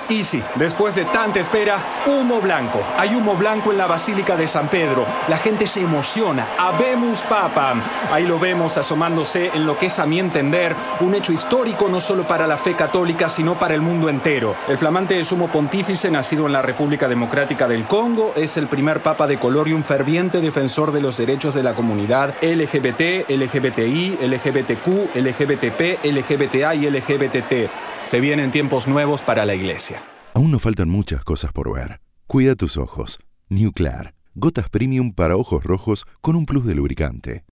Y sí, después de tanta espera, humo blanco. Hay humo blanco en la Basílica de San Pedro. La gente se emociona. Habemus Papam. Ahí lo vemos asomándose en lo que es, a mi entender, un hecho histórico no solo para la fe católica, sino para el mundo entero. El flamante sumo pontífice, nacido en la República Democrática del Congo, es el primer papa de color y un ferviente defensor de los derechos de la comunidad LGBT, LGBTI, LGBTQ, LGBTP, LGBTA y LGBTT. Se vienen tiempos nuevos para la Iglesia. Aún nos faltan muchas cosas por ver. Cuida tus ojos. Nuclear. Gotas premium para ojos rojos con un plus de lubricante.